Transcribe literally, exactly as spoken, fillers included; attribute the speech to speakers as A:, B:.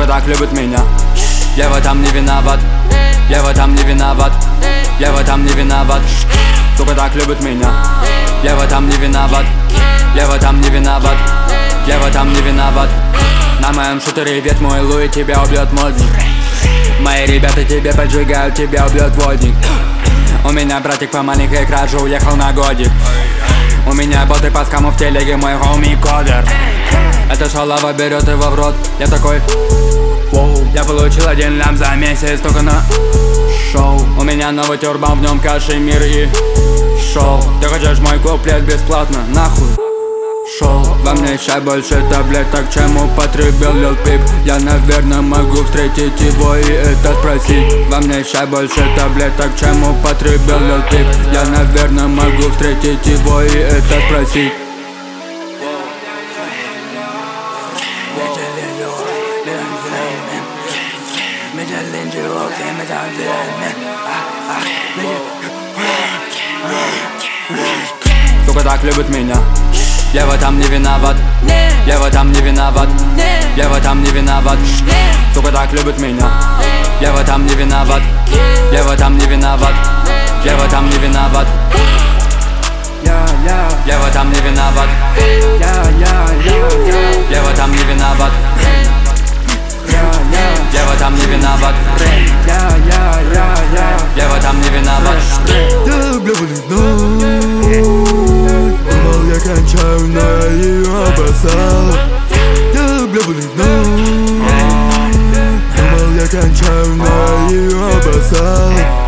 A: так любит меня. Я в этом не виноват, я в этом не виноват, я в этом не виноват. Сука так любит меня. Я в этом не виноват, я в этом не виноват, я в этом не виноват. На моем шутере вет мой Луи, тебя убьет модник. Мои ребята тебе поджигают, тебя убьет водник. У меня братик по маленькой краже уехал на годик. У меня боты по скаму в телеге, мой хоми кодер. Эта шалава берет его в рот, я такой воу. Я получил один лям за месяц только на шоу. У меня новый тюрбан, в нем кашемир и шоу. Ты хочешь мой куплет бесплатно, нахуй шоу. Во мне чай больше таблеток, чем употребил Лил Пип. Я, наверное, могу встретить его и это спросить. Во мне чай больше таблеток, чем употребил Лил Пип. Я, наверное, могу встретить его и это спросить. Сука так любит меня. Я в этом не виноват, я в этом не виноват, я в этом не виноват. Сука так любит меня. Я в этом не виноват, я в этом не виноват, я в этом не виноват. Я в этом не виноват, я в этом не виноват, я в этом не виноват, я в этом не виноват.
B: Думал, я кончаю, но я ее обоссал. Я люблю вновь. Думал, я кончаю, но я ее обоссал.